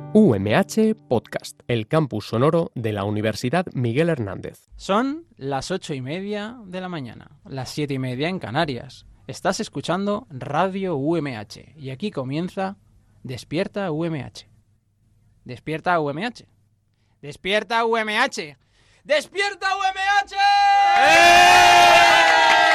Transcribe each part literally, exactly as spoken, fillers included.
U M H Podcast, el campus sonoro de la Universidad Miguel Hernández. Son las ocho y media de la mañana, las siete y media en Canarias. Estás escuchando Radio U M H y aquí comienza Despierta U M H. Despierta U M H. Despierta U M H. Despierta U M H. ¡Eh!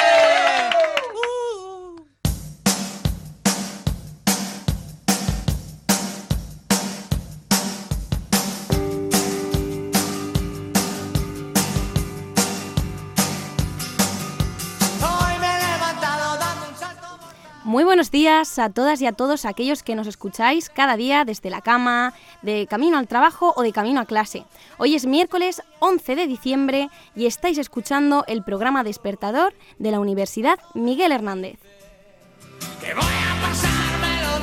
Muy buenos días a todas y a todos aquellos que nos escucháis cada día desde la cama, de camino al trabajo o de camino a clase. Hoy es miércoles once de diciembre y estáis escuchando el programa Despertador de la Universidad Miguel Hernández. Que voy a pasármelo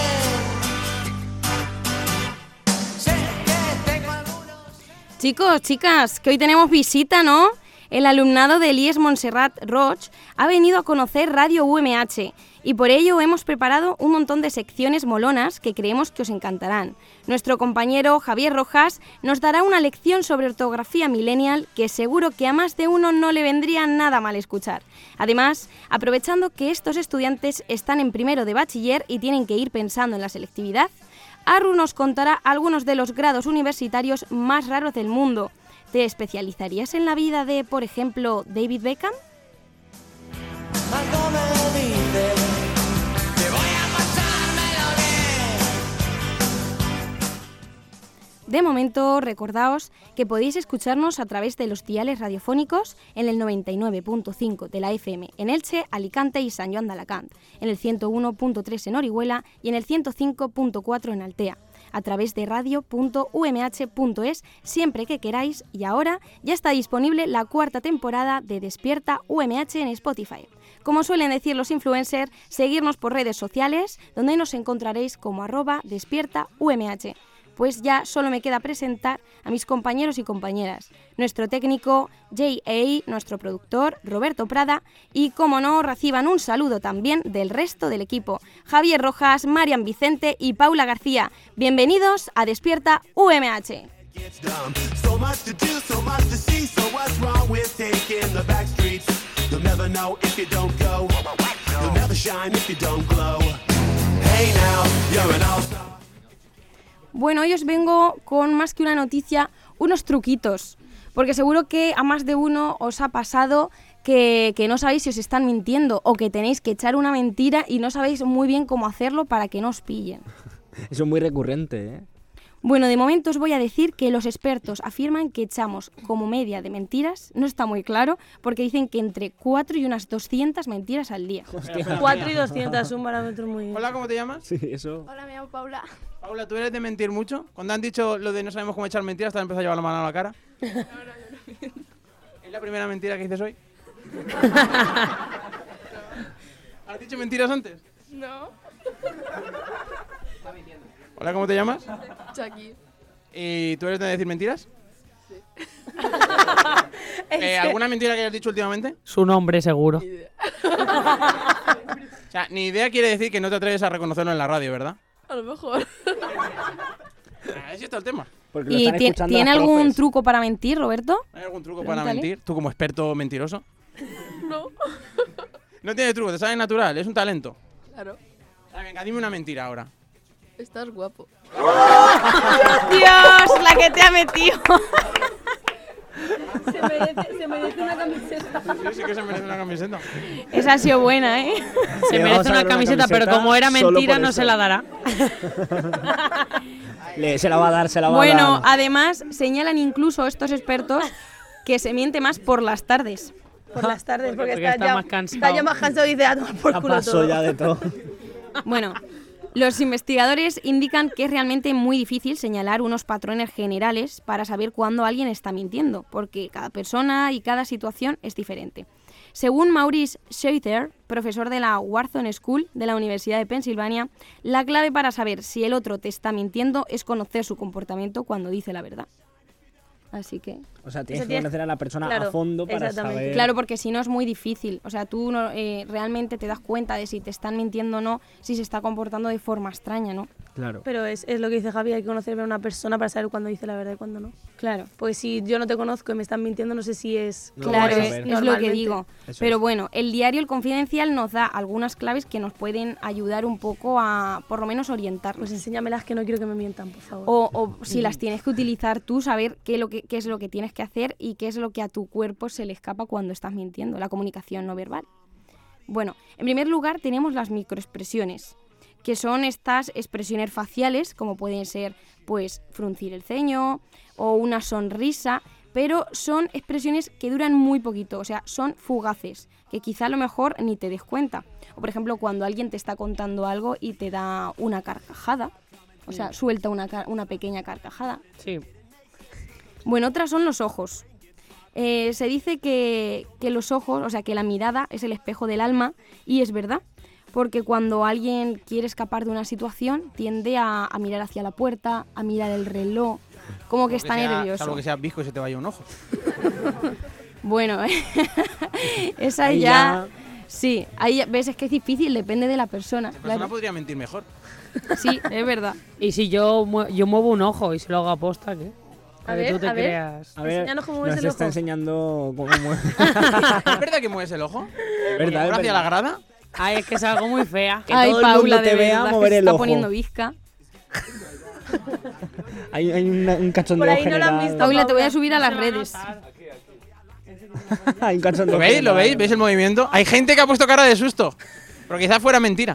bien. Sé que tengo algunos... Chicos, chicas, que hoy tenemos visita, ¿no? El alumnado de I E S Montserrat Roig ha venido a conocer Radio U M H y por ello hemos preparado un montón de secciones molonas que creemos que os encantarán. Nuestro compañero Javier Rojas nos dará una lección sobre ortografía millennial que seguro que a más de uno no le vendría nada mal escuchar. Además, aprovechando que estos estudiantes están en primero de bachiller y tienen que ir pensando en la selectividad, Arru nos contará algunos de los grados universitarios más raros del mundo. ¿Te especializarías en la vida de, por ejemplo, David Beckham? De momento, recordaos que podéis escucharnos a través de los diales radiofónicos en el noventa y nueve punto cinco de la F M en Elche, Alicante y San Joan de Alacant, en el ciento uno punto tres en Orihuela y en el ciento cinco punto cuatro en Altea, a través de radio punto u eme hache punto es siempre que queráis, y ahora ya está disponible la cuarta temporada de Despierta U M H en Spotify. Como suelen decir los influencers, seguirnos por redes sociales, donde nos encontraréis como arroba Despierta U M H. Pues ya solo me queda presentar a mis compañeros y compañeras, nuestro técnico J A, nuestro productor Roberto Prada y, como no, reciban un saludo también del resto del equipo, Javier Rojas, Marian Vicente y Paula García. Bienvenidos a Despierta U M H. Bueno, hoy os vengo con más que una noticia, unos truquitos, porque seguro que a más de uno os ha pasado que, que no sabéis si os están mintiendo o que tenéis que echar una mentira y no sabéis muy bien cómo hacerlo para que no os pillen. Eso es muy recurrente, ¿eh? Bueno, de momento os voy a decir que los expertos afirman que echamos como media de mentiras, no está muy claro, porque dicen que entre cuatro y unas doscientas mentiras al día. cuatro y doscientas, un parámetro muy bien. Hola, ¿cómo te llamas? Sí, eso. Hola, me llamo Paula. Paula, ¿tú eres de mentir mucho? Cuando han dicho lo de no sabemos cómo echar mentiras, te has empezado a llevar la mano a la cara. No, no, yo no miento. ¿Es la primera mentira que dices hoy? ¿Has dicho mentiras antes? No. Hola, ¿cómo te llamas? Chucky. ¿Y tú eres de decir mentiras? Sí. eh, ¿Alguna mentira que hayas dicho últimamente? Su nombre, seguro. Ni idea. O sea, ni idea quiere decir que no te atreves a reconocerlo en la radio, ¿verdad? A lo mejor. Ah, ese está el tema. Porque lo ¿Y están ti- escuchando tiene las algún profes. truco para mentir, Roberto? ¿Hay algún truco para Pregúntale. mentir? Tú como experto mentiroso. No. No tiene truco, te sale natural, es un talento. Claro. Ah, venga, dime una mentira ahora. Estás guapo. ¡Dios! La que te ha metido. Se merece, se merece una camiseta. Sí, sí que se merece una camiseta. Esa ha sido buena, ¿eh? Se Le vamos merece a una dar una camiseta, pero camiseta como era solo mentira por no eso. se la dará. Le- se la va a dar, se la va a Bueno, dar. además señalan incluso estos expertos que se miente más por las tardes. Por las tardes, porque, Porque está, está ya, más cansado. está ya más cansado y dice a tomar por Ya culo pasó todo. ya de todo. Bueno, los investigadores indican que es realmente muy difícil señalar unos patrones generales para saber cuándo alguien está mintiendo, porque cada persona y cada situación es diferente. Según Maurice Scheuter, profesor de la Wharton School de la Universidad de Pensilvania, la clave para saber si el otro te está mintiendo es conocer su comportamiento cuando dice la verdad. Así que... O sea, tienes O sea, que tienes- conocer a la persona claro, a fondo para exactamente. saber... Claro, porque si no es muy difícil. O sea, tú no, eh, realmente te das cuenta de si te están mintiendo o no, si se está comportando de forma extraña, ¿no? Claro. Pero es, es lo que dice Javi, hay que conocer a una persona para saber cuándo dice la verdad y cuándo no. Claro. Porque si yo no te conozco y me están mintiendo, no sé si es... No, cómo Claro, vamos a es, ver. es lo que normalmente. digo. Eso Pero es. bueno, el diario El Confidencial nos da algunas claves que nos pueden ayudar un poco a, por lo menos, orientarnos. Pues enséñamelas, que no quiero que me mientan, por favor. O, o si las tienes que utilizar tú, saber qué, lo que, qué es lo que tienes que hacer y qué es lo que a tu cuerpo se le escapa cuando estás mintiendo, la comunicación no verbal. Bueno, en primer lugar tenemos las microexpresiones, que son estas expresiones faciales, como pueden ser pues fruncir el ceño o una sonrisa, pero son expresiones que duran muy poquito, o sea, son fugaces, que quizá a lo mejor ni te des cuenta. O por ejemplo, cuando alguien te está contando algo y te da una carcajada, o sea, suelta una, car- una pequeña carcajada. Sí. Bueno, otras son los ojos. Eh, se dice que, que los ojos, o sea, que la mirada es el espejo del alma, y es verdad, porque cuando alguien quiere escapar de una situación, tiende a, a mirar hacia la puerta, a mirar el reloj, como que está sea, nervioso. Salvo que sea visco y se te vaya un ojo. Bueno, esa Ahí ya... ya- Sí, ahí ves, es que es difícil, depende de la persona. La persona Claro. podría mentir mejor. Sí, es verdad. Y si yo, mue- yo muevo un ojo y se lo hago aposta, ¿qué? Para que ver, tú te a ver. creas. A ver, Enséñanos cómo mueves nos el está ojo. enseñando cómo mueve. ¿Es verdad que mueves el ojo? verdad, es ¿Hacia verdad. la grada? Ay, es que es algo muy fea. Que Ay, todo el Paula, mundo de te vea verdad, que mover se el está ojo. poniendo visca. Hay, hay una- un cachondeo Por ahí no lo han general. visto. Paula, te voy a Paula. subir a las redes. Hay un cachondeo ¿Lo veis? ¿Lo general. veis? ¿Veis el movimiento? Hay gente que ha puesto cara de susto. Pero quizás fuera mentira.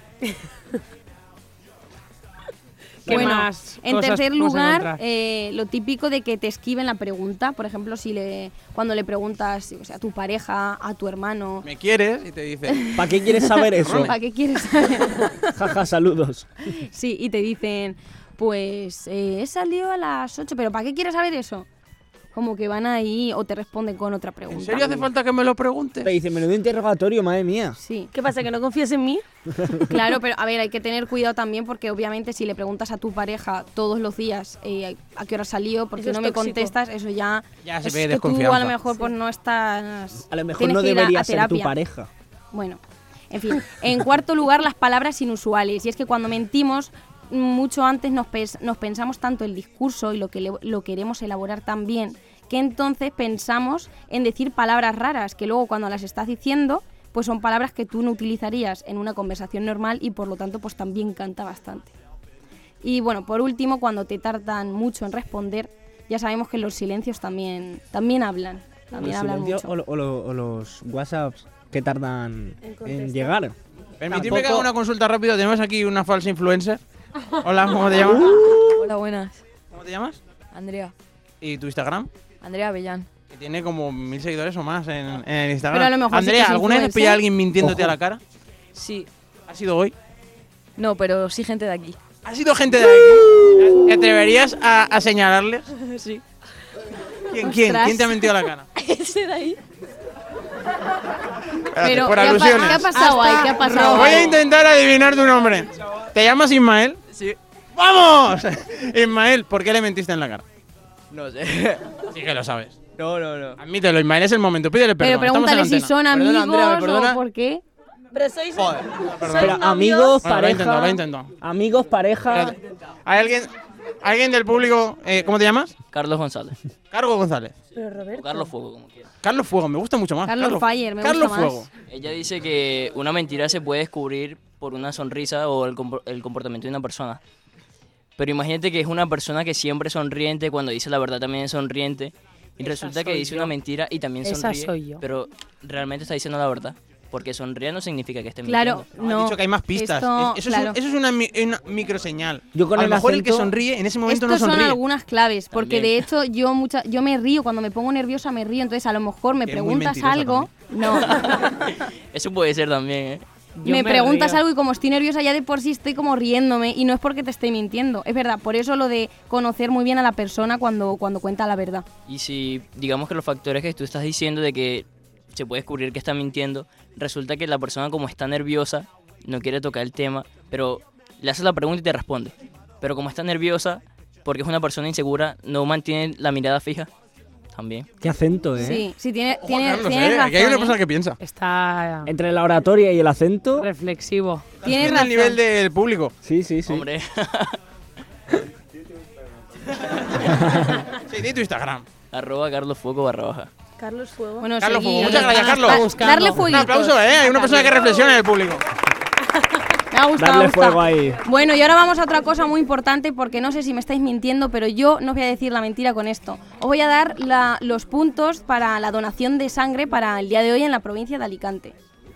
¿Qué Bueno, más En cosas tercer podemos lugar, encontrar? eh, lo típico de que te esquiven la pregunta. Por ejemplo, si le, cuando le preguntas o sea, a tu pareja, a tu hermano, Me quieres y te dice... ¿Para qué quieres saber eso? ¿para qué quieres saber? Jaja, saludos. Sí, y te dicen, pues eh, he salido a las ocho, pero ¿para qué quieres saber eso? Como que van ahí o te responden con otra pregunta. ¿En serio hace falta que me lo preguntes? Te dice, menudo interrogatorio, madre mía. Sí, ¿Qué pasa, que no confías en mí? claro, pero a ver, hay que tener cuidado también porque obviamente si le preguntas a tu pareja todos los días eh, a qué hora salió, porque Eso es no me tóxico. contestas, eso ya, Ya se es ve que tú desconfianza. a lo mejor pues no estás... A lo mejor tienes no que ir a- debería a ser tu terapia. pareja. Bueno, en fin. En cuarto lugar, las palabras inusuales. Y es que cuando mentimos, mucho antes nos, pens- nos pensamos tanto el discurso y lo que le- lo queremos elaborar tan bien, que entonces pensamos en decir palabras raras, que luego cuando las estás diciendo, pues son palabras que tú no utilizarías en una conversación normal y por lo tanto pues también canta bastante. Y bueno, por último, cuando te tardan mucho en responder, ya sabemos que los silencios también, también hablan. También Los hablan silencios mucho. o, lo- o lo- o los WhatsApps que tardan En en, contestar. llegar. Permitidme que Tampoco- haga una consulta rápido. Tenemos aquí una falsa influencer. Hola, ¿cómo te llamas? Hola, buenas. ¿Cómo te llamas? Andrea. ¿Y tu Instagram? Andrea Avellán. Que tiene como mil seguidores o más en, en el Instagram. Pero a lo mejor sí Andrea, que es ¿alguna vez has influencer. pillado a alguien mintiéndote Ojo. a la cara? Sí. ¿Ha sido hoy? No, pero sí gente de aquí. ¿Ha sido gente de aquí? ¿Te atreverías a, a señalarles? Sí. ¿Quién, quién? Ostras. ¿Quién te ha mentido a la cara? Ese de ahí. Espérate, Pero, por ¿qué ha, pa- alusiones. ¿qué ha pasado ahí? ¿Qué ha pasado Voy a ahí? intentar adivinar tu nombre. ¿Te llamas Ismael? Sí. ¡Vamos! Ismael, ¿por qué le mentiste en la cara? No sé. Sí que lo sabes. No, no, no. Admítelo, Ismael, es el momento. Pídele perdón. Pero estamos en pregúntale si antena. son amigos Perdona, Andrea, ¿me perdona? o por qué. Pero sois... Joder. ¿sois Pero novios? amigos, Bueno, lo he intentado, pareja. lo he intentado. Amigos, pareja. Espérate. ¿Hay alguien, alguien del público? eh, ¿Cómo te llamas? Carlos González. Carlos González. Pero O Roberto. Carlos Fuego, como quieras. Carlos Fuego, me gusta mucho más. Carlos Fire, me Carlos gusta más. Fuego. Ella dice que una mentira se puede descubrir por una sonrisa o el, compor- el comportamiento de una persona. Pero imagínate que es una persona que siempre es sonriente, cuando dice la verdad también es sonriente. Y Esa resulta que soy dice yo. una mentira y también Esa sonríe. soy yo. Pero realmente está diciendo la verdad. Porque sonríe no significa que esté Claro, mintiendo. No, no. ha dicho que hay más pistas. Esto, Es- eso, es claro. un- eso es una, mi- una microseñal. Yo con a el lo mejor el que acento- sonríe en ese momento Estos no son sonríe. algunas claves, porque También. de hecho yo mucha, yo me río, cuando me pongo nerviosa me río, entonces a lo mejor me Que es muy preguntas mentirosa algo, no, Eso puede ser también, ¿eh? Yo me me preguntas río. algo y como estoy nerviosa ya de por sí estoy como riéndome y no es porque te esté mintiendo, es verdad, por eso lo de conocer muy bien a la persona cuando, cuando cuenta la verdad. Y si digamos que los factores que tú estás diciendo de que se puede descubrir que está mintiendo, resulta que la persona como está nerviosa, no quiere tocar el tema, pero le haces la pregunta y te responde. Pero como está nerviosa, porque es una persona insegura, no mantiene la mirada fija, también. Qué acento, ¿eh? Sí, sí, tiene, Ojo, tiene, Carlos, tienes eh, razón. aquí hay una ¿eh? persona que piensa. Está Entre la oratoria y el acento. reflexivo. Tienes En razón. el nivel del público. Sí, sí, sí. Hombre, Sí, di tu Instagram. arroba Carlos Fuego barra baja. Carlos Fuego. Bueno, Carlos seguid. Fuego, muchas gracias, Carlos. Da- Buscando. Darle Un fueguitos. aplauso, ¿eh? Hay una persona que reflexiona en el público. Me ha gustado, me ha Darle gustado. fuego ahí. Bueno, y ahora vamos a otra cosa muy importante porque no sé si me estáis mintiendo, pero yo no os voy a decir la mentira con esto. Os voy a dar la- los puntos para la donación de sangre para el día de hoy en la provincia de Alicante.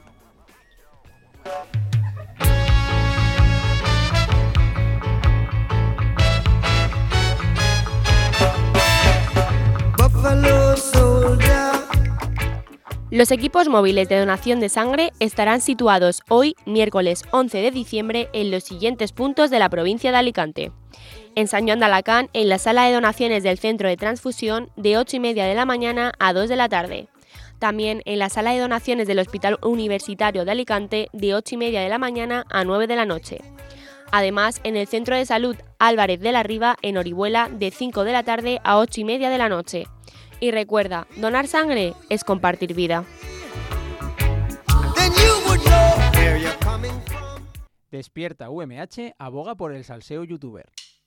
Los equipos móviles de donación de sangre estarán situados hoy, miércoles once de diciembre, en los siguientes puntos de la provincia de Alicante. En San Joan de Alacant, en la sala de donaciones del Centro de Transfusión, de ocho y media de la mañana a dos de la tarde. También en la sala de donaciones del Hospital Universitario de Alicante, de ocho y media de la mañana a nueve de la noche. Además, en el Centro de Salud Álvarez de la Riva, en Orihuela, de cinco de la tarde a ocho y media de la noche. Y recuerda, donar sangre es compartir vida. Despierta U M H aboga por el salseo youtuber.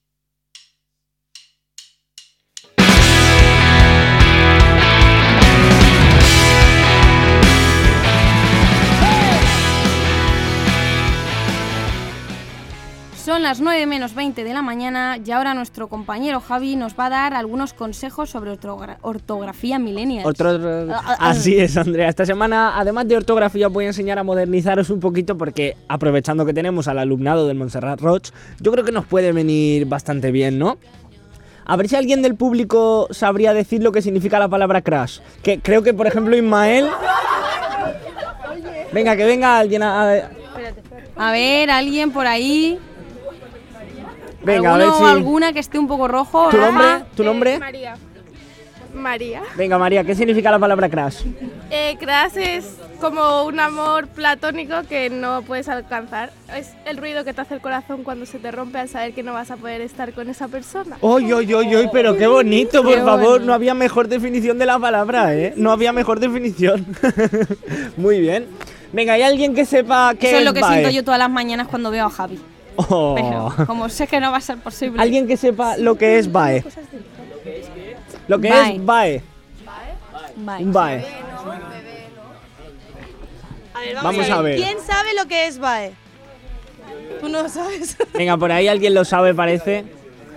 Son las nueve menos veinte de la mañana y ahora nuestro compañero Javi nos va a dar algunos consejos sobre ortogra- ortografía millennial. Otro- Así es, Andrea. Esta semana, además de ortografía, os voy a enseñar a modernizaros un poquito porque, aprovechando que tenemos al alumnado del Montserrat Roig, yo creo que nos puede venir bastante bien, ¿no? A ver si alguien del público sabría decir lo que significa la palabra crash. Que creo que, por ejemplo, Ismael... Venga, que venga alguien a... a- A ver, alguien por ahí. Venga, a ver ¿Alguno si... o alguna que esté un poco rojo? ¿Tu roja? nombre? ¿Tu nombre? María. María. Venga, María, ¿qué significa la palabra crash? Eh, crush es como un amor platónico que no puedes alcanzar. Es el ruido que te hace el corazón cuando se te rompe al saber que no vas a poder estar con esa persona. ¡Oy, oy, oy, oy! Pero qué bonito, por Qué favor. bonito. No había mejor definición de la palabra, ¿eh? No había mejor definición. Muy bien. Venga, ¿hay alguien que sepa qué Eso es es lo que B A E? siento yo todas las mañanas cuando veo a Javi. Oh. Pero como sé que no va a ser posible. ¿Alguien que sepa lo que es B A E? Lo que B A E. es B A E. Bye. Un B A E. A ver, Vamos a ver. ¿Quién sabe lo que es B A E? Tú no lo sabes. Venga, por ahí alguien lo sabe, parece.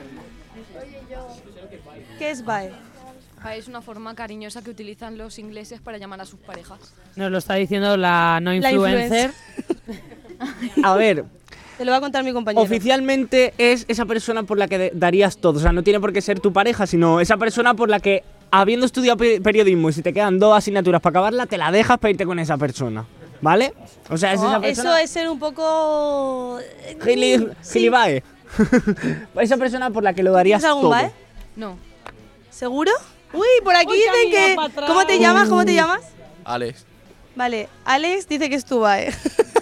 ¿Qué es B A E? Es una forma cariñosa que utilizan los ingleses para llamar a sus parejas. Nos lo está diciendo la no La influencer. A ver, Te lo va a contar mi compañero. oficialmente es esa persona por la que de- darías todo. O sea, no tiene por qué ser tu pareja, sino esa persona por la que, habiendo estudiado pe- periodismo y si te quedan dos asignaturas para acabarla, te la dejas para irte con esa persona. ¿Vale? O sea, es Oh, esa persona... eso es ser un poco... Gili, Sí. gilibae. Esa persona por la que lo darías ¿Tienes algún todo. B A E? No. ¿Seguro? Uy, por aquí Uy, dicen camina que... pa' atrás. ¿Cómo te llamas? ¿Cómo te llamas? Alex. Vale, Alex dice que es tu B A E.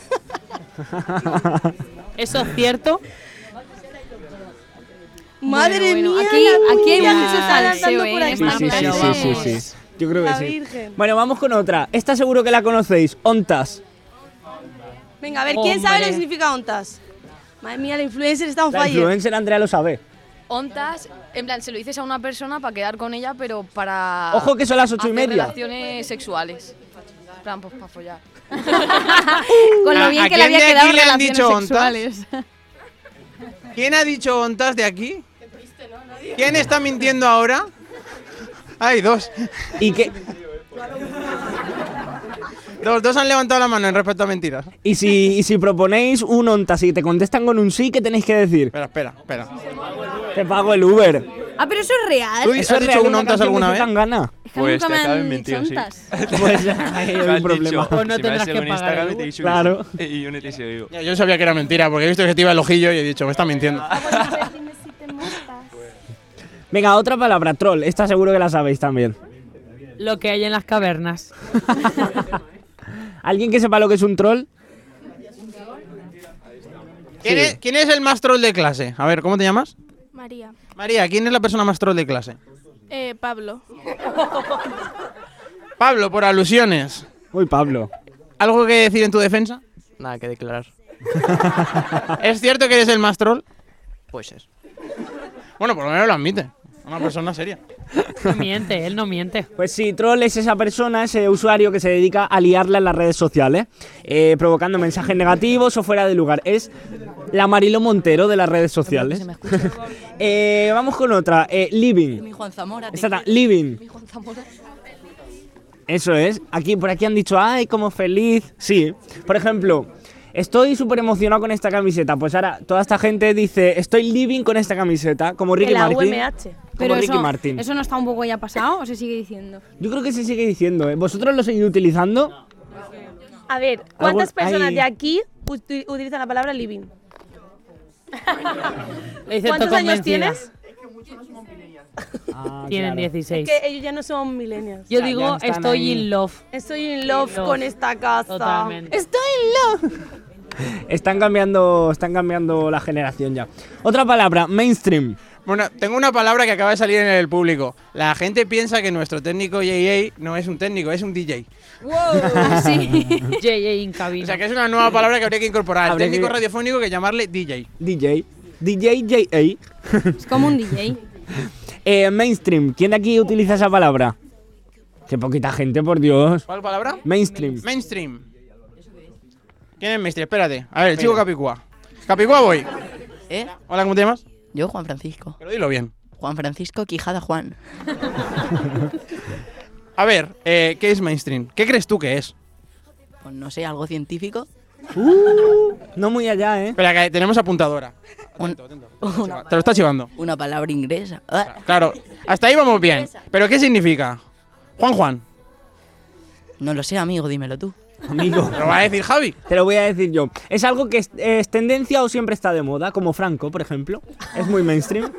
¿Eso es cierto? Madre Bueno, bueno, mía, aquí- la aquí hay cuña mucho que está salseo, lanzando ¿eh? por aquí. Sí, sí, sí, Pero sí, sí, vamos. sí. Yo creo que La sí. Virgen. Bueno, vamos con otra. Esta seguro que la conocéis. Ontas. Venga, a ver, ¿quién sabe lo que Hombre. significa ontas? Madre mía, la influencer está on La fire. influencer Andrea lo sabe. Ontas, en plan, se lo dices a una persona para quedar con ella, pero para. Ojo que son las ocho y hacer media. Relaciones sexuales. En plan, pues para follar. Con lo ¿A- bien a que le quién había de aquí quedado le han relaciones dicho ontas? sexuales. ¿Quién ha dicho ontas de aquí? ¿Quién está mintiendo ahora? Hay dos. Y que Dos, dos han levantado la mano en respecto a mentiras. y si, y si proponéis un ontas y te contestan con un sí, ¿qué tenéis que decir? Espera, espera, espera. Te pago el Uber. Ah, pero eso es real. ¿Tú Eso has es dicho real, un una ontas canción alguna de vez? Zetangana. Es que Pues nunca te me acabo de han mentir, dicho sí. ontas. Pues ahí hay un problema. Pues no si tendrás vas a que un pagar el Instagram y te Uber. dice Claro. Y yo no te digo. Yo sabía que era mentira, porque he visto que te iba el ojillo y he dicho, me está mintiendo. Venga, otra palabra, troll. Esta seguro que la sabéis también. Lo que hay en las cavernas. ¿Alguien que sepa lo que es un troll? ¿Quién, Sí. es, quién es el más troll de clase? A ver, ¿cómo te llamas? María. María, ¿quién es la persona más troll de clase? Eh, Pablo. Pablo, por alusiones. Uy, Pablo. ¿Algo que decir en tu defensa? Nada que declarar. ¿Es cierto que eres el más troll? Pues es. Bueno, por lo menos lo admite. Una persona seria. No miente, él no miente. Pues sí, troll es esa persona, ese usuario que se dedica a liarla en las redes sociales, eh, provocando mensajes negativos o fuera de lugar. Es la Mariló Montero de las redes sociales. eh, vamos con otra, eh, living. Mi Juan Zamora. Esta ta- living. Mi Juan Zamora. Eso es. Aquí, por aquí han dicho, ay, como feliz. Sí. Por ejemplo, estoy súper emocionado con esta camiseta. Pues ahora toda esta gente dice, estoy living con esta camiseta, como Ricky De la Martin. U M H. Pero Como Ricky eso, Martin. ¿eso no está un poco ya pasado o se sigue diciendo? Yo creo que se sigue diciendo, ¿eh? ¿Vosotros lo seguís utilizando? A ver, ¿cuántas Algo- personas hay- de aquí uti- utilizan la palabra living? Lo dice ¿Cuántos todo años convencida. tienes? Ah, Tienen claro. dieciséis. Que ellos ya no son millennials. Yo Ya, digo, ya están estoy ahí. in love. Estoy in love, In love. con esta casa. Totalmente. Estoy in love. Están cambiando, están cambiando la generación ya. Otra palabra, mainstream. Bueno, tengo una palabra que acaba de salir en el público. La gente piensa que nuestro técnico J A no es un técnico, es un D J. Wow. Sí. J J in O cabina. sea que es una nueva palabra que habría que incorporar al Habría técnico que- radiofónico que llamarle D J. D J. D J J A. Es como un D J. Eh, mainstream. ¿Quién de aquí utiliza esa palabra? Qué poquita gente, por Dios. ¿Cuál palabra? Mainstream. Mainstream. ¿Quién es mainstream? Espérate. A ver, el chico Capicúa. Capicúa voy. ¿Eh? Hola, ¿cómo te llamas? Yo, Juan Francisco. Pero dilo bien. Juan Francisco Quijada Juan. A ver, eh, ¿qué es mainstream? ¿Qué crees tú que es? Pues no sé, algo científico. Uh, no muy allá, ¿eh? Espera, que tenemos apuntadora. Un- Atento, atento. Te lo está chivando. Una palabra inglesa. Ah, Claro, hasta ahí vamos bien. ¿Pero qué significa? Juan Juan. no lo sé, amigo, dímelo tú. Amigo. ¿Te lo va a decir Javi? Te lo voy a decir yo. ¿Es algo que es, es tendencia o siempre está de moda? Como Franco, por ejemplo. Es muy mainstream.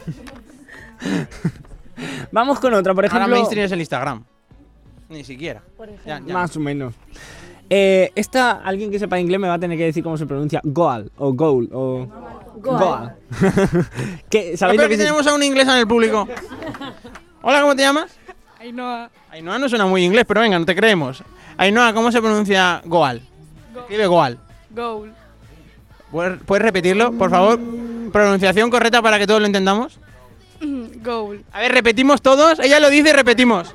Vamos con otra, por ejemplo. Ahora mainstream es el Instagram. Ni siquiera. Ya, ya. Más o menos. Eh, esta, alguien que sepa inglés me va a tener que decir cómo se pronuncia. Goal o goal o. Goal. ¿Qué, Lo ¿Sabéis peor lo que que se- tenemos a un inglés en el público. Hola, ¿cómo te llamas? Ainhoa. Ainhoa no suena muy inglés, pero venga, no te creemos. Ainhoa, ¿cómo se pronuncia Goal? Escribe Goal. Goal. ¿Puedes puedes repetirlo, por favor? Pronunciación correcta para que todos lo entendamos. Goal. A ver, repetimos todos. Ella lo dice y repetimos.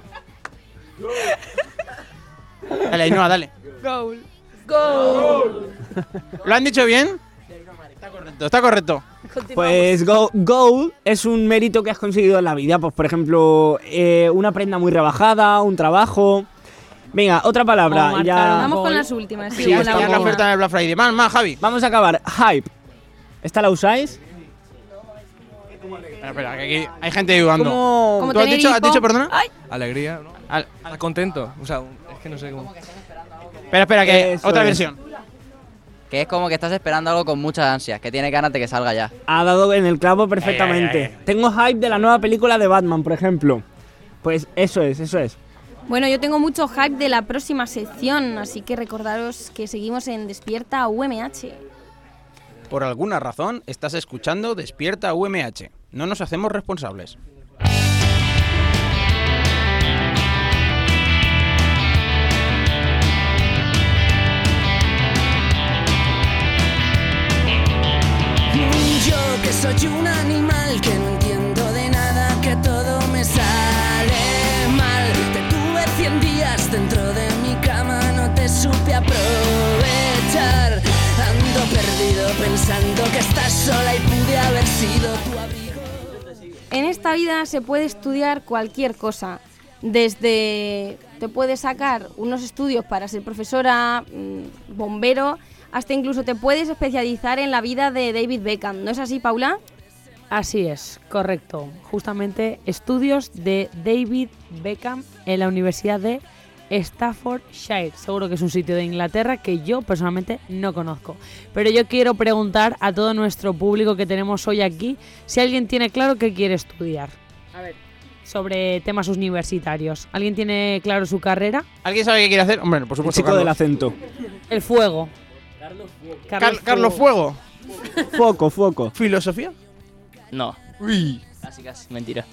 Dale, Ainhoa, dale. Goal. Goal. ¿Lo han dicho bien? Está correcto, está correcto. Pues go, goal es un mérito que has conseguido en la vida. Pues por ejemplo, eh, una prenda muy rebajada, un trabajo. Venga, otra palabra. O y ya... marcar Vamos Gol. con las últimas. Sí, Sí, Ya con la está la última. oferta en el Black Friday. Más, más, Javi. Vamos a acabar. Hype. ¿Esta la usáis? Espera, espera, que aquí hay gente dudando. ¿Cómo? Como ¿Tú has tener dicho, has hipo. dicho, perdona? Ay, Alegría, ¿no? Al- Estar contento. O sea, es que no sé cómo. Espera, espera, que Eso otra es. versión. Que es como que estás esperando algo con muchas ansias, que tiene ganas de que salga ya. Ha dado en el clavo perfectamente. Ay, ay, ay, ay. Tengo hype de la nueva película de Batman, por ejemplo. Pues eso es, eso es. Bueno, yo tengo mucho hype de la próxima sección, así que recordaros que seguimos en Despierta U M H. Por alguna razón, estás escuchando Despierta U M H. No nos hacemos responsables. Yo que soy un animal que no entiendo de nada, que todo me sale mal. Te tuve cien días dentro de mi cama, no te supe aprovechar. Ando perdido pensando que estás sola y pude haber sido tu abrigo. En esta vida se puede estudiar cualquier cosa. Desde te puedes sacar unos estudios para ser profesora, mm, bombero, hasta incluso te puedes especializar en la vida de David Beckham. ¿No es así, Paula? Así es, correcto. Justamente estudios de David Beckham en la Universidad de Staffordshire. Seguro que es un sitio de Inglaterra que yo personalmente no conozco. Pero yo quiero preguntar a todo nuestro público que tenemos hoy aquí si alguien tiene claro qué quiere estudiar. A ver, sobre temas universitarios. ¿Alguien tiene claro su carrera? ¿Alguien sabe qué quiere hacer? Hombre, por El supuesto. chico Carlos. del acento. El fuego. Car- Carlos Fuego. Foco, foco. ¿Filosofía? No. Uy. Casi, casi. Mentira.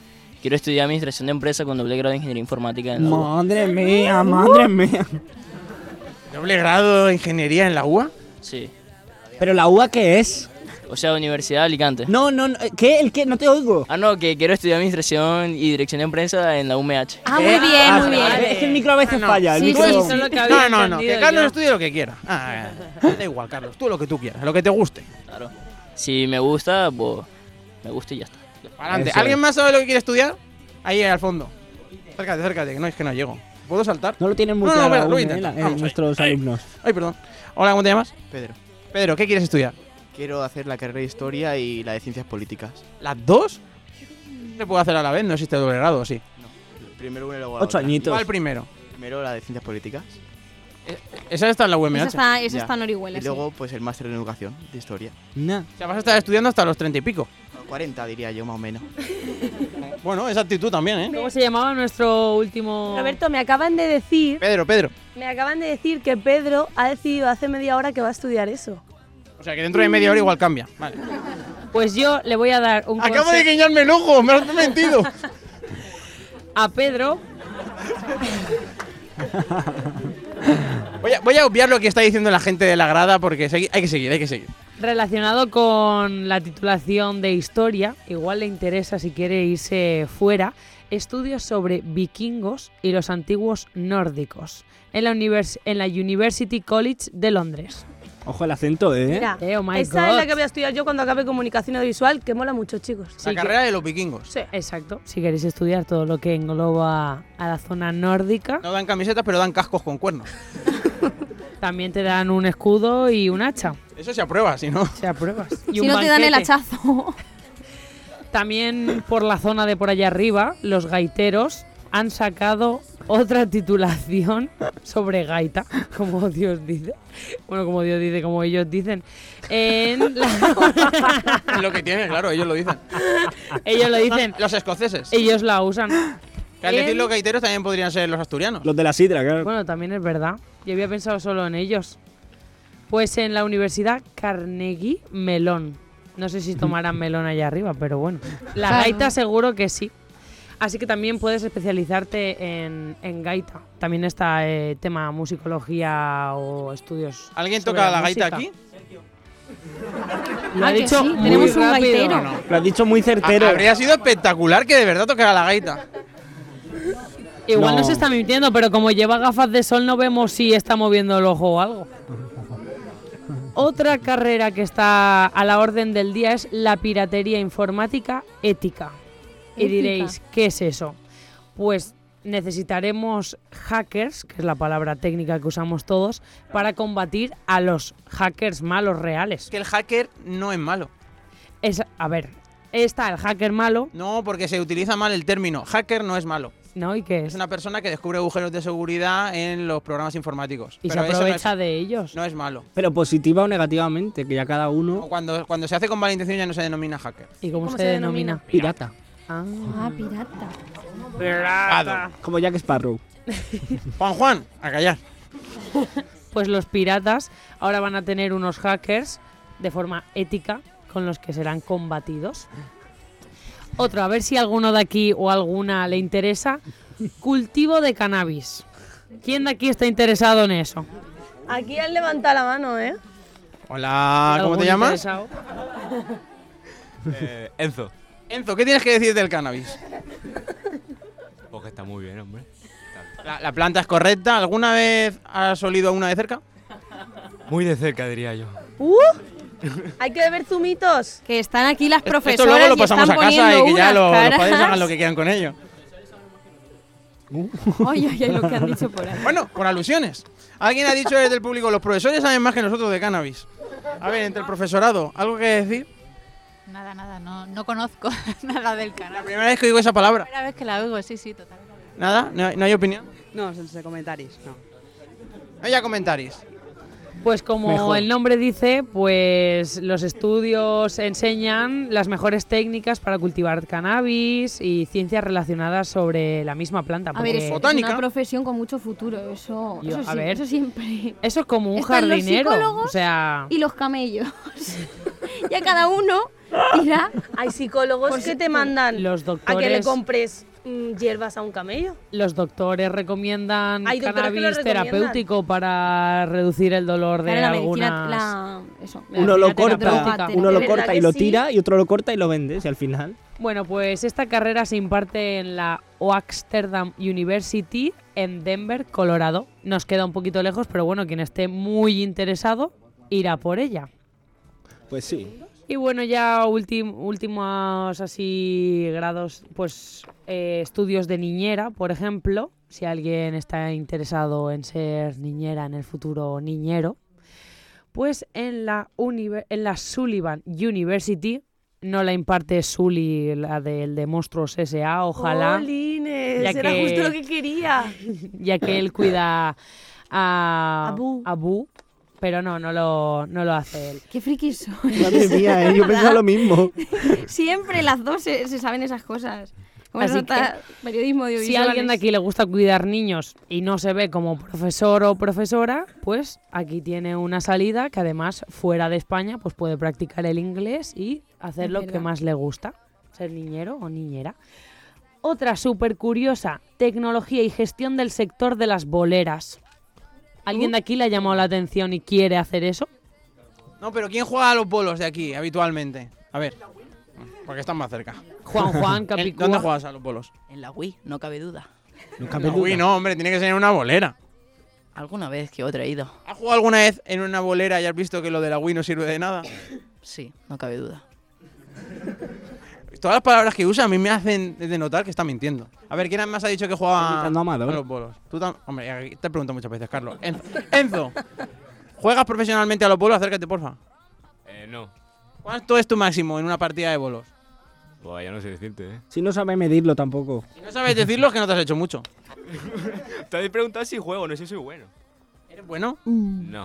quiero estudiar administración de empresa con doble grado de ingeniería informática en la U A. Madre mía, madre mía. ¿Doble grado de ingeniería en la U A? Sí. ¿Pero la U A qué es? O sea, Universidad de Alicante. No, no, no, ¿qué? ¿El qué? No te oigo. Ah, no, que quiero estudiar administración y dirección de empresa en la U M H. Ah, muy bien, Ah, muy bien. Es que el micro a veces No, falla. El sí, micro... sí, Eso es lo que había No, no, no, entendido que Carlos yo. estudie lo que quiera. Ah, eh, da igual, Carlos, tú lo que tú quieras, lo que te guste. Claro. Si me gusta, pues me gusta y ya está. Adelante. Eso ¿Alguien es. más sabe lo que quiere estudiar? Ahí al fondo. Acércate, acércate, que no es que no llego. ¿Puedo saltar? No lo tienen muy No, no, claro espera, lo aún, eh, intento. la- eh, Vamos, ahí, nuestros ahí. alumnos. Ay, perdón. Hola, ¿cómo te llamas? Pedro. Pedro, ¿qué quieres estudiar? Quiero hacer la carrera de Historia y la de Ciencias Políticas. ¿Las dos? No se puede hacer a la vez, no existe doble grado, ¿o sí? Primero una y luego la Ocho otra. añitos. ¿Cuál primero? Primero la de Ciencias Políticas. Esa está en la U M H. Esa está, esa Ya. está en Orihuela, Y sí. luego pues el máster en Educación de Historia. Nah. O sea, vas a estar estudiando hasta los treinta y pico. cuarenta diría yo más o menos. Bueno, esa actitud también, ¿eh? ¿Cómo se llamaba nuestro último...? Roberto, me acaban de decir, Pedro, Pedro. me acaban de decir que Pedro ha decidido hace media hora que va a estudiar eso. O sea, que dentro de media hora igual cambia. Vale. Pues yo le voy a dar un Acabo conse- de guiñarme el ojo, me has mentido. a Pedro. Voy a, voy a obviar lo que está diciendo la gente de la grada porque segui- hay que seguir, hay que seguir. Relacionado con la titulación de historia, igual le interesa si quiere irse fuera, estudios sobre vikingos y los antiguos nórdicos en la, univers- en la University College de Londres. Ojo el acento, ¿eh? Mira, Eh, oh my esa es God. la que voy a estudiar yo cuando acabe comunicación audiovisual, que mola mucho, chicos. La Sí, que- carrera de los vikingos. Sí. Exacto. Si queréis estudiar todo lo que engloba a la zona nórdica, No dan camisetas, pero dan cascos con cuernos. también te dan un escudo y un hacha. Eso se aprueba, si no. Se apruebas. Y Si un no te dan el banquete. hachazo. También por la zona de por allá arriba, los gaiteros han sacado otra titulación sobre gaita, como Dios dice. Bueno, como Dios dice, como ellos dicen. En la- Es lo que tiene, claro, ellos lo dicen. ellos lo dicen, Los escoceses. ellos la usan. Que al en- decir los gaiteros también podrían ser los asturianos. Los de la sidra, claro. Bueno, también es verdad. Yo había pensado solo en ellos. Pues en la Universidad Carnegie Mellon. No sé si tomarán melón allá arriba, pero bueno. La Claro. gaita seguro que sí. Así que también puedes especializarte en, en gaita. También está eh, tema musicología o estudios. ¿Alguien sobre toca la gaita música. aquí? Lo ha Ah, que dicho sí, muy tenemos un rápido. gaitero. No, no. Lo has dicho muy Ha- certero. Habría sido espectacular que de verdad tocara la gaita. Igual No. no se está mintiendo, pero como lleva gafas de sol no vemos si está moviendo el ojo o algo. Otra carrera que está a la orden del día es la piratería informática ética. Y Ética. diréis, ¿qué es eso? Pues necesitaremos hackers, que es la palabra técnica que usamos todos, para combatir a los hackers malos reales. Es que el hacker no es malo. Es, a ver, está el hacker malo, No, porque se utiliza mal el término. Hacker no es malo. ¿no? ¿Y qué Es es? una persona que descubre agujeros de seguridad en los programas informáticos. Y se Pero eso no aprovecha es- de ellos. No es malo. Pero positiva o negativamente, que ya cada uno... Cuando, cuando se hace con mala intención ya no se denomina hacker. ¿Y cómo, ¿Cómo se, se denomina? Pirata. Ah, Ah, pirata. Pirata. Como Jack Sparrow. Juan Juan, a callar. Pues los piratas ahora van a tener unos hackers de forma ética con los que serán combatidos. Otro, a ver si alguno de aquí o alguna le interesa. Cultivo de cannabis. ¿Quién de aquí está interesado en eso? Aquí han levantado la mano, ¿eh? Hola, ¿cómo te ¿Algún llamas? interesado? Eh, Enzo. Enzo, ¿qué tienes que decir del cannabis? Porque está muy bien, hombre. La, la planta es correcta. ¿Alguna vez has olido una de cerca? Muy de cerca, diría yo. ¡Uh! Hay que beber zumitos. Que están aquí las Esto profesoras luego lo y pasamos están a casa y poniendo que ya unas lo- los caras. padres hagan lo que quieran con ello. Ay, ay, ay, lo que han dicho por ahí. Bueno, por alusiones. Alguien ha dicho desde el público, los profesores saben más que nosotros de cannabis. A ver, entre el profesorado, ¿algo que decir? Nada, nada, no, no conozco nada del canal. La primera vez que oigo esa palabra. Primera vez que la oigo, sí, sí, total. ¿Nada? ¿No hay, no hay opinión? No, sense comentaris, no. No haya comentarios. Pues como Mejor. el nombre dice, pues los estudios enseñan las mejores técnicas para cultivar cannabis y ciencias relacionadas sobre la misma planta. A ver, es, porque- es una profesión con mucho futuro. Eso, Yo- eso, a sí- ver. eso siempre. Eso es como un Están los jardinero. psicólogos O sea, Y los camellos. Y a cada uno tira. Hay psicólogos Pues, que te mandan los a que le doctores- compres mm, hierbas a un camello. Los doctores recomiendan Hay doctores que lo cannabis recomiendan. terapéutico para reducir el dolor de Claro, la algunas... medicina, la, eso, la Uno lo medicina corta, terapéutica. uno ¿De lo verdad corta y que lo sí? tira y otro lo corta y lo vendes y al final. Bueno, pues esta carrera se imparte en la Oaksterdam University en Denver, Colorado. Nos queda un poquito lejos, pero bueno, quien esté muy interesado irá por ella. Pues sí. Y bueno, ya últim- últimos así grados, pues eh, estudios de niñera, por ejemplo, si alguien está interesado en ser niñera en el futuro niñero, pues en la, univer- en la Sullivan University, no la imparte Sully, la del de Monstruos S A, ojalá, ¡Jolines! ya Era que- justo lo que quería. ya que él cuida a Abu. Abu, pero no, no lo, no lo hace él. Qué frikis sois. Madre mía, ¿eh? Yo pensaba lo mismo. Siempre las dos se, se saben esas cosas. Como Así se nota que, periodismo Si audiovisual. a alguien de aquí le gusta cuidar niños y no se ve como profesor o profesora, pues aquí tiene una salida que además fuera de España pues puede practicar el inglés y hacer Es lo verdad. que más le gusta, ser niñero o niñera. Otra súper curiosa, tecnología y gestión del sector de las boleras. ¿Alguien Uh. de aquí le ha llamado la atención y quiere hacer eso? No, pero ¿quién juega a los bolos de aquí habitualmente? A ver, porque están más cerca. Juan Juan, ¿En- Capicúa. ¿Dónde juegas a los bolos? En la Wii, no cabe duda. Nunca No, uy, no, hombre, tiene que ser en una bolera. Alguna vez que otra he ido. ¿Has jugado alguna vez en una bolera y has visto que lo de la Wii no sirve de nada? Sí, no cabe duda. Todas las palabras que usa a mí me hacen denotar que está mintiendo. A ver, ¿quién más ha dicho que juega Imitando a Amador. a los bolos? Tú tam- Hombre, aquí te pregunto muchas veces, Carlos. Enzo, Enzo, ¿juegas profesionalmente a los bolos? Acércate, porfa. Eh, no. ¿Cuánto es tu máximo en una partida de bolos? Buah, ya no sé decirte, ¿eh? Si no sabe medirlo tampoco. Si no sabes decirlo es que no te has hecho mucho. Te habéis preguntado si juego, no sé si soy bueno. ¿Eres bueno? No.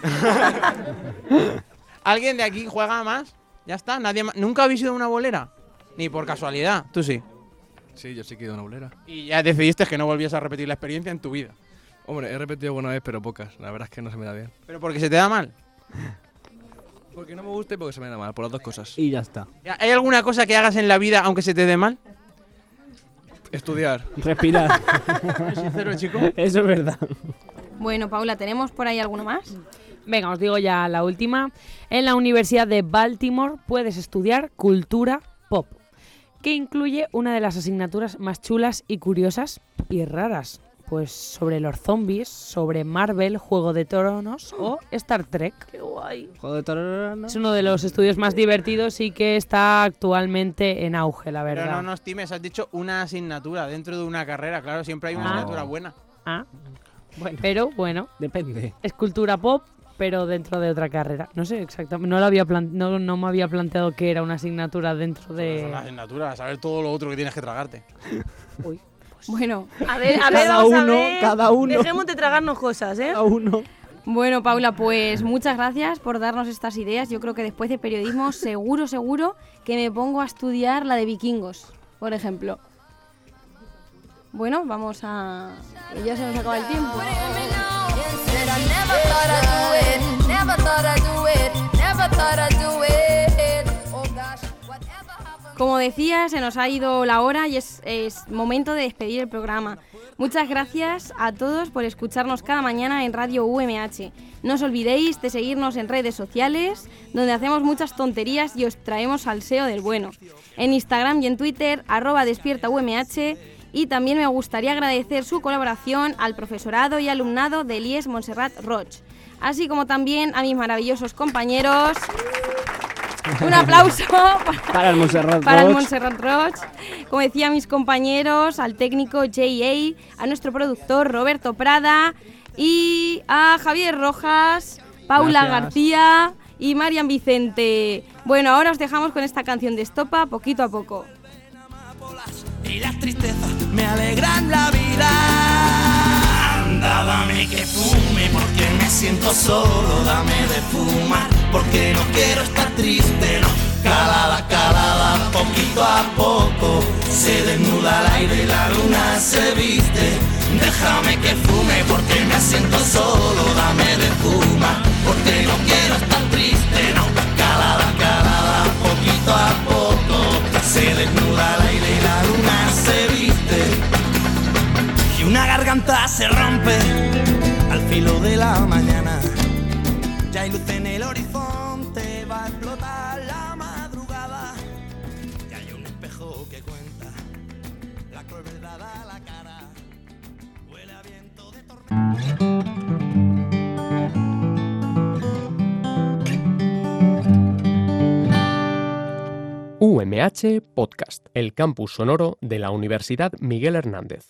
¿Alguien de aquí juega más? ¿Ya está? ¿Nadie más? ¿Nunca habéis ido a una bolera? Ni por casualidad. Tú sí. Sí, yo sí que he ido a una bolera. Y ya decidiste que no volvías a repetir la experiencia en tu vida. Hombre, he repetido alguna vez, pero pocas. La verdad es que no se me da bien. ¿Pero porque se te da mal? Porque no me gusta y porque se me da mal, por las dos cosas. Y ya está. ¿Hay alguna cosa que hagas en la vida aunque se te dé mal? Estudiar. Respirar. Sincero, chico. Eso es verdad. Bueno, Paula, ¿tenemos por ahí alguno más? Venga, os digo ya la última. En la Universidad de Baltimore puedes estudiar cultura pop, que incluye una de las asignaturas más chulas y curiosas y raras. Pues sobre los zombies, sobre Marvel, Juego de Tronos o Star Trek. ¡Qué guay! Juego de Tronos. Es uno de los estudios más divertidos y que está actualmente en auge, la Pero verdad. no nos times, has dicho una asignatura dentro de una carrera. Claro, siempre hay una Ah. asignatura buena. Ah, pero bueno, Depende. es cultura pop, pero dentro de otra carrera. No sé exactamente, no, lo había plan- no, no me había planteado que era una asignatura dentro Es una de... asignatura, saber todo lo otro que tienes que tragarte. Uy. Bueno, A ver, a ver, Cada vamos a uno, ver. cada uno. Dejemos de tragarnos cosas, ¿eh? A uno. bueno, Paula, pues muchas gracias por darnos estas ideas. Yo creo que después de periodismo, seguro, seguro que me pongo a estudiar la de vikingos, por ejemplo. Bueno, vamos a... que ya se nos acaba el tiempo. Como decía, se nos ha ido la hora y es, es momento de despedir el programa. Muchas gracias a todos por escucharnos cada mañana en Radio U M H. No os olvidéis de seguirnos en redes sociales, donde hacemos muchas tonterías y os traemos salseo del bueno. En Instagram y en Twitter, arroba despierta U M H. Y también me gustaría agradecer su colaboración al profesorado y alumnado de I E S Montserrat Roig, así como también a mis maravillosos compañeros. Un aplauso Para el Montserrat para el Roig. Montserrat Roig. Como decía, a mis compañeros, al técnico J A, a nuestro productor Roberto Prada y a Javier Rojas, Paula Gracias. García y Marian Vicente. Bueno, ahora os dejamos con esta canción de Estopa, poquito a poco. Y las tristezas me alegran la vida. Anda, dame que fume porque me siento solo. Dame de fumar porque no quiero estar triste, no. Calada, calada, poquito a poco se desnuda el aire y la luna se viste. Déjame que fume porque me siento solo. Dame de fumar porque no quiero estar triste, no. Calada, calada, poquito a crueldad a la cara. Huele a viento de U M H Podcast, el campus sonoro de la Universidad Miguel Hernández.